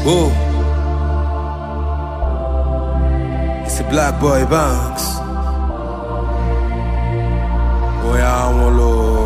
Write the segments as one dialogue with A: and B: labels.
A: Whoa. It's a Black Boy Banks. Oh yeah, I want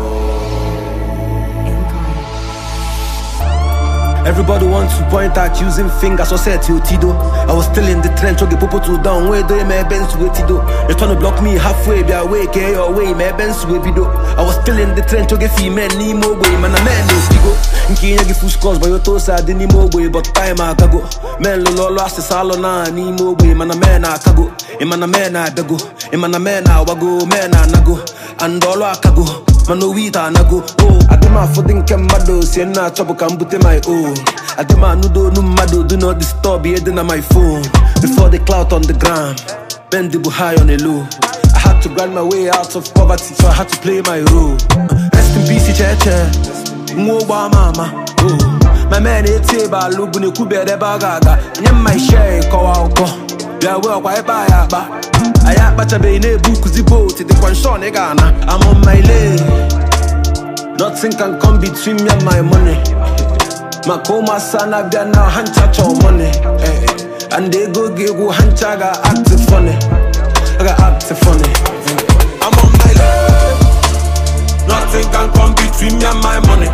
A: Everybody wants to point out using fingers or say Tido. I was still in the trench, okay, popo to down, way do my bench with Tido. They trying to block me halfway, be away, get your way, my bench with Bido. I was still in the trench, okay, female, Nemo way, man, a man, no Tigo. In Kenya, give full scores, but your toes are the Nemo way, but time I go. Man, Lolo lost the salon, Nemo way, man, a man, I go. Man, a man, I go. Man, a man, I wago, man, I nago. And all I go. Mano wita nago, oh. Adema fodin kembado, siena trouble can put my own. Adema nudo numado, do not disturb ye on my phone. Before the clout on the ground, bend the high on the low. I had to grind my way out of poverty, so I had to play my role. Rest in peace, cheche, mwoba mama, oh. My man eteba, lubune kube de bagaga. Nyem my share, kawa oko. Ya well, why buy a ba? I am but a bene book the boat, the Quanshon Ghana. I'm on my lane. Nothing can come between me and my money. Makoma son, I've got now hand touch on money. And they go give you hand tag, I act funny. I got act funny. I'm on my lane. Nothing can come between me and my money.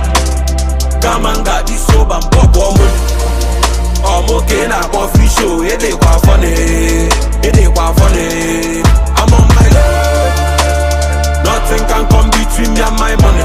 A: Come and got this soap and pop on money. I'm okay now, for free show, it ain't quite funny. It ain't quite funny. I'm on my lane. Nothing can come between me and my money.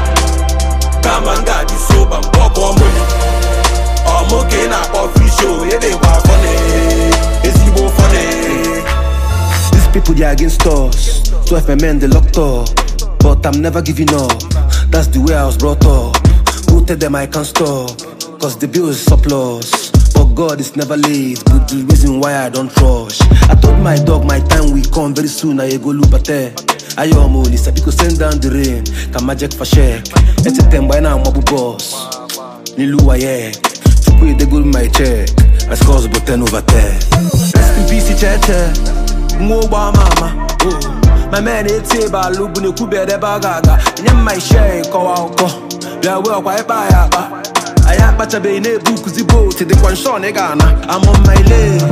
A: Come and got this soap and pop on money. I'm okay now, for free show, it ain't quite funny. It's even funny. These people, they are against us. 12 men, they locked up. But I'm never giving up. That's the way I was brought up. Go tell them I can't stop. Cause the bill is surplus. But God is never late, but the reason why I don't rush. I told my dog my time will come very soon. I go look at I am only because send down the rain. Come magic for check. It's a time by now, my boss. Nilu Waye. Chukwe they go my check. I scores but 10 over 10. Rest in peace, cheche. Mwoba mama. Oh. My man it's a balubune kube de bagaga. Nyem my share, kawa oko. Ya well, why buy a ba? I am but a bene book the boat, the Quanshon Ghana. I'm on my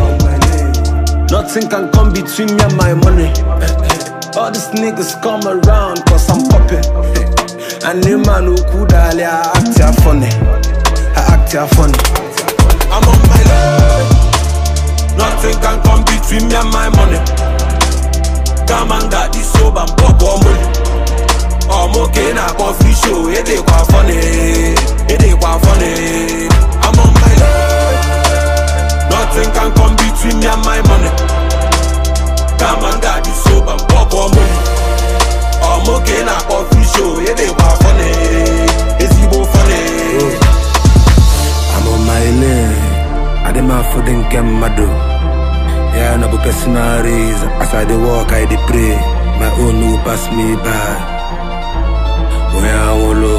A: lane. Nothing can come between me and my money. All these niggas come around cause I'm popping. And the man who could I act ya funny. I act ya funny. I'm on my lane. Nothing can come between me and my money. Come and got this soap and pop on money. I'm okay now, for free show, it ain't quite funny. It ain't quite funny. I'm on my lane. Nothing can come between me and my money. Come and got this soap and pop on money. I'm okay now, for free show, it ain't quite funny. It's even funny. I'm on my lane. I demand for them Kemado. Yeah, no personal reason. As I dey walk, I dey pray. My own will pass me by. Where I will